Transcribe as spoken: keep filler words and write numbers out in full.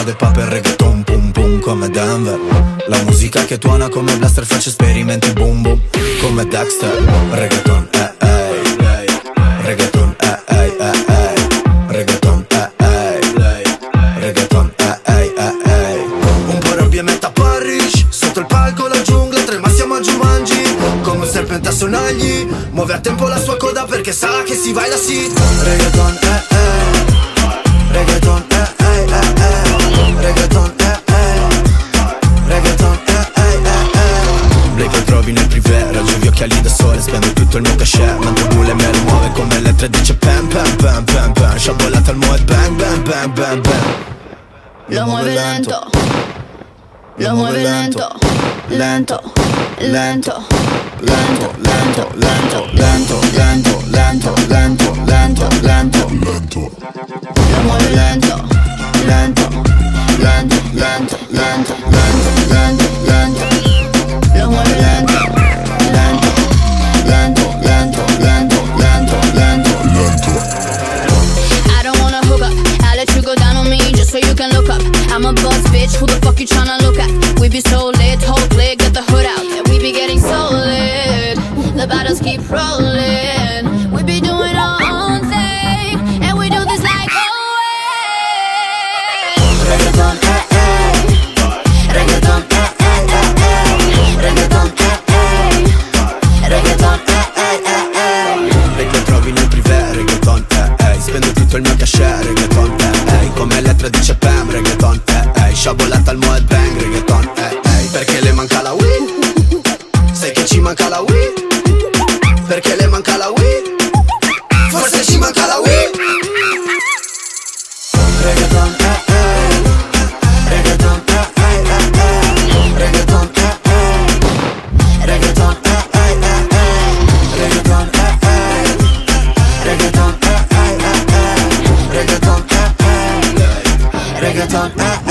strade pa' per reggaeton, pum pum come Denver. La musica che tuona come blaster face esperimenti boom boom come Dexter. Reggaeton, eh eh, reggaeton, eh eh eh eh, reggaeton, eh eh, reggaeton, eh eh eh eh. Un po' rabbia e metta Parrish, sotto il palco la giungla, trema siamo a Jumanji, come un serpente a sonagli, muove a tempo la sua coda perché sa che si vai da sì. Reggaeton, eh eh, reggaeton, eh eh eh eh, reggaeton, eh eh, reggaeton, eh eh eh eh. Lei che trovi nel privé, raggio gli occhiali da sole, spendo tutto il mio cachet, mentre Bule me lo muove come le tre dice pam pam pam pam pam, sciabolata al moed bang bang bang bang bang. Lo muove lento, lo muove lento, lento, lento, lento, lento, lento, lento, lento, lento, lento, lento, lento, lento. Lo muove lento, lento, lento, lento, lento, lento, lento, lento. Lo muove lento, lento, lento, lento, lento, lento, lento, lento. I don't wanna hook up, I'll let you go down on me just so you can look up. I'm a boss bitch, who the fuck you tryna look at? We be so lit, whole clique, get the hood out, and we be getting so lit. The battles keep rolling, we be doing our own thing, and we do this like always. Reggaeton, eh eh, reggaeton, eh eh eh eh, reggaeton, eh eh, reggaeton, eh eh eh eh. Lei che trovi nel privé, reggaeton, eh eh, spendo tutto il mio cachet, reggaeton, eh eh, come Elettra dice pam, reggaeton, eh eh, sciabolata al moed bang, reggaeton, eh eh, perché le manca la weed, sai che ci manca la weed, perché le manca la weed, forse ci manca la weed. Reggaeton, eh eh, reggaeton, eh eh eh eh, reggaeton, eh eh, reggaeton, eh eh eh eh, reggaeton, eh eh, reggaeton, eh eh eh eh, reggaeton, eh eh, reggaeton, eh